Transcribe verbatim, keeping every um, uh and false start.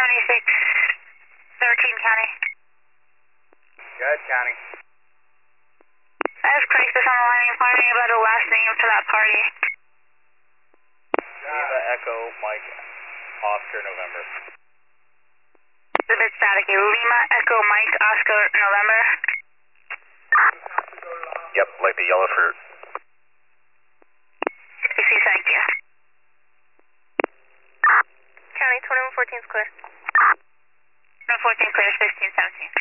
seventy-six, thirteen County. Good, County. I have crisis on the line inquiring about the last name for that party. Lima Echo Mike Oscar November. It's a bit staticky. Lima Echo Mike Oscar November. Yep, like the yellow fruit. C C, thank you. County twenty-one fourteen is clear. twenty-one fourteen clear, sixteen seventeen.